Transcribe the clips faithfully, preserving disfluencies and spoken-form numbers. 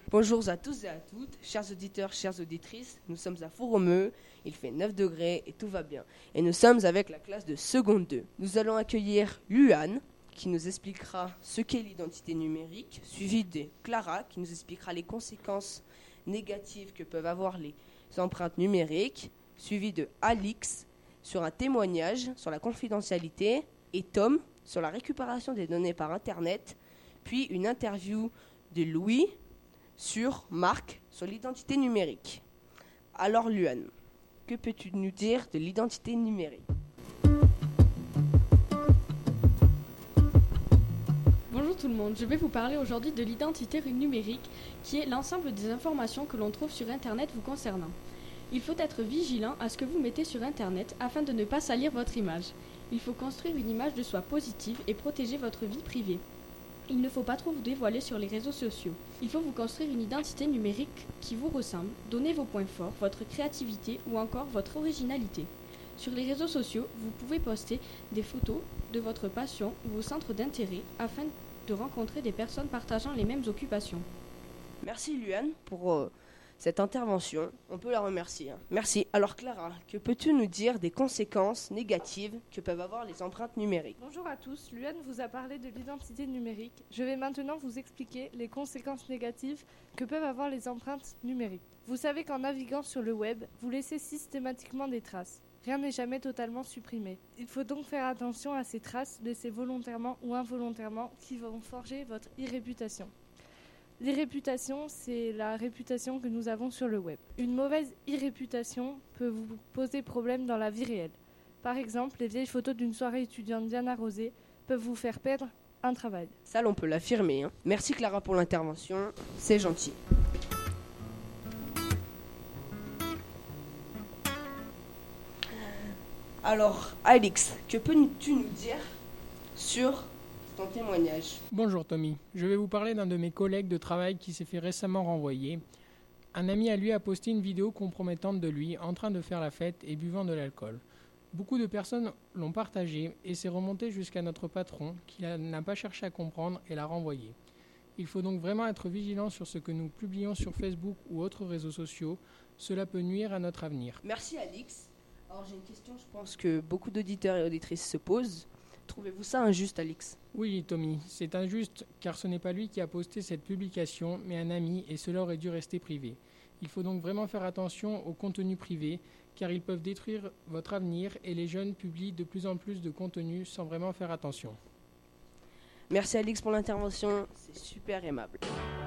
Bonjour à tous et à toutes, chers auditeurs, chères auditrices, nous sommes à Fouromeux, il fait neuf degrés et tout va bien. Et nous sommes avec la classe de seconde deux. Nous allons accueillir Luan, qui nous expliquera ce qu'est l'identité numérique, suivi de Clara, qui nous expliquera les conséquences négatives que peuvent avoir les empreintes numériques, suivi de Alix sur un témoignage sur la confidentialité, et Tom sur la récupération des données par Internet, puis une interview de Louis sur Marc sur l'identité numérique. Alors Luan, que peux-tu nous dire de l'identité numérique ? Bonjour tout le monde, je vais vous parler aujourd'hui de l'identité numérique, qui est l'ensemble des informations que l'on trouve sur Internet vous concernant. Il faut être vigilant à ce que vous mettez sur Internet afin de ne pas salir votre image. Il faut construire une image de soi positive et protéger votre vie privée. Il ne faut pas trop vous dévoiler sur les réseaux sociaux. Il faut vous construire une identité numérique qui vous ressemble, donner vos points forts, votre créativité ou encore votre originalité. Sur les réseaux sociaux, vous pouvez poster des photos de votre passion ou vos centres d'intérêt afin de rencontrer des personnes partageant les mêmes occupations. Merci Luan pour euh, cette intervention, on peut la remercier. Hein. Merci. Alors Clara, que peux-tu nous dire des conséquences négatives que peuvent avoir les empreintes numériques ? Bonjour à tous, Luan vous a parlé de l'identité numérique. Je vais maintenant vous expliquer les conséquences négatives que peuvent avoir les empreintes numériques. Vous savez qu'en naviguant sur le web, vous laissez systématiquement des traces. Rien n'est jamais totalement supprimé. Il faut donc faire attention à ces traces laissées volontairement ou involontairement qui vont forger votre e-réputation. L'e-réputation, c'est la réputation que nous avons sur le web. Une mauvaise e-réputation peut vous poser problème dans la vie réelle. Par exemple, les vieilles photos d'une soirée étudiante bien arrosée peuvent vous faire perdre un travail. Ça, on peut l'affirmer. Hein. Merci Clara pour l'intervention, c'est gentil. Alors, Alix, que peux-tu nous dire sur ton témoignage ? Bonjour Tommy, je vais vous parler d'un de mes collègues de travail qui s'est fait récemment renvoyer. Un ami à lui a posté une vidéo compromettante de lui en train de faire la fête et buvant de l'alcool. Beaucoup de personnes l'ont partagé et c'est remonté jusqu'à notre patron qui n'a pas cherché à comprendre et l'a renvoyé. Il faut donc vraiment être vigilant sur ce que nous publions sur Facebook ou autres réseaux sociaux. Cela peut nuire à notre avenir. Merci Alix. Alors j'ai une question, je pense que beaucoup d'auditeurs et auditrices se posent. Trouvez-vous ça injuste, Alix ? Oui, Tommy, c'est injuste car ce n'est pas lui qui a posté cette publication, mais un ami, et cela aurait dû rester privé. Il faut donc vraiment faire attention aux contenus privés, car ils peuvent détruire votre avenir et les jeunes publient de plus en plus de contenus sans vraiment faire attention. Merci Alix pour l'intervention, c'est super aimable.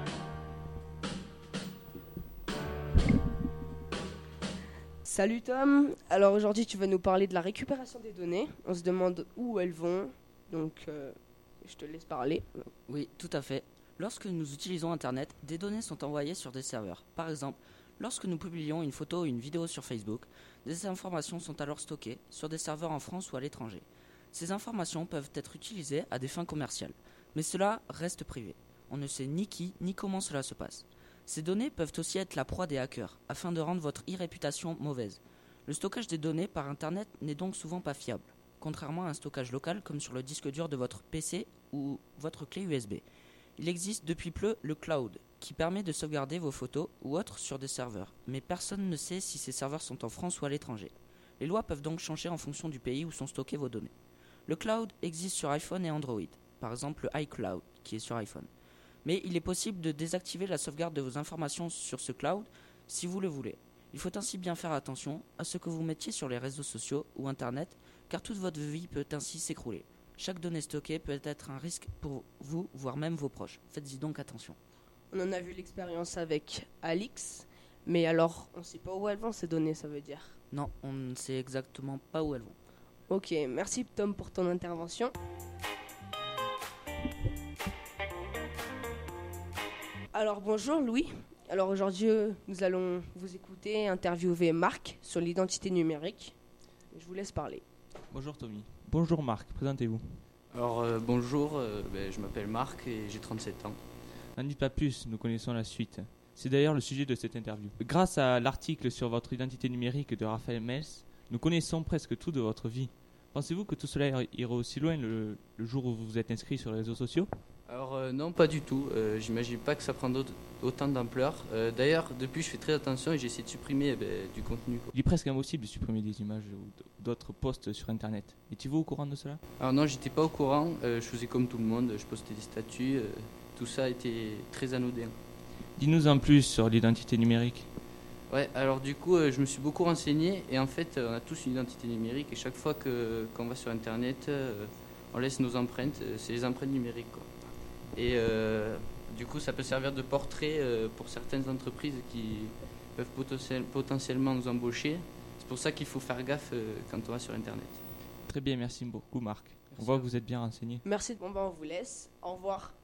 Salut Tom, alors aujourd'hui tu vas nous parler de la récupération des données. On se demande où elles vont, donc euh, je te laisse parler. Oui, tout à fait. Lorsque nous utilisons Internet, des données sont envoyées sur des serveurs. Par exemple, lorsque nous publions une photo ou une vidéo sur Facebook, des informations sont alors stockées sur des serveurs en France ou à l'étranger. Ces informations peuvent être utilisées à des fins commerciales, mais cela reste privé. On ne sait ni qui ni comment cela se passe. Ces données peuvent aussi être la proie des hackers, afin de rendre votre e-réputation mauvaise. Le stockage des données par Internet n'est donc souvent pas fiable, contrairement à un stockage local comme sur le disque dur de votre P C ou votre clé U S B. Il existe depuis peu le cloud, qui permet de sauvegarder vos photos ou autres sur des serveurs, mais personne ne sait si ces serveurs sont en France ou à l'étranger. Les lois peuvent donc changer en fonction du pays où sont stockées vos données. Le cloud existe sur iPhone et Android, par exemple le iCloud, qui est sur iPhone. Mais il est possible de désactiver la sauvegarde de vos informations sur ce cloud si vous le voulez. Il faut ainsi bien faire attention à ce que vous mettiez sur les réseaux sociaux ou Internet, car toute votre vie peut ainsi s'écrouler. Chaque donnée stockée peut être un risque pour vous, voire même vos proches. Faites-y donc attention. On en a vu l'expérience avec Alix, mais alors on ne sait pas où elles vont ces données, ça veut dire ? Non, on ne sait exactement pas où elles vont. Ok, merci Tom pour ton intervention. Alors bonjour Louis, alors aujourd'hui nous allons vous écouter interviewer Marc sur l'identité numérique. Je vous laisse parler. Bonjour Tommy. Bonjour Marc, présentez-vous. Alors euh, bonjour, euh, ben, je m'appelle Marc et j'ai trente-sept ans. N'en dites pas plus, nous connaissons la suite. C'est d'ailleurs le sujet de cette interview. Grâce à l'article sur votre identité numérique de Raphaël Mels, nous connaissons presque tout de votre vie. Pensez-vous que tout cela ira aussi loin le, le jour où vous vous êtes inscrit sur les réseaux sociaux ? Alors euh, non, pas du tout. Euh, J'imagine pas que ça prend d'aut- autant d'ampleur. Euh, D'ailleurs, depuis, je fais très attention et j'essaie de supprimer eh ben, du contenu, quoi. Il est presque impossible de supprimer des images ou d- d'autres posts sur Internet. Étiez-vous au courant de cela? Alors non, j'étais pas au courant. Euh, je faisais comme tout le monde. Je postais des statuts. euh, tout ça était très anodin. Dis-nous en plus sur l'identité numérique. Ouais, alors du coup, euh, je me suis beaucoup renseigné et en fait, euh, on a tous une identité numérique et chaque fois que qu'on va sur Internet, euh, on laisse nos empreintes. euh, C'est les empreintes numériques, quoi. Et euh, du coup, ça peut servir de portrait euh, pour certaines entreprises qui peuvent potentiel- potentiellement nous embaucher. C'est pour ça qu'il faut faire gaffe euh, quand on va sur Internet. Très bien, merci beaucoup Marc. On Merci voit à que vous êtes bien renseigné. Merci, bon bah on vous laisse. Au revoir.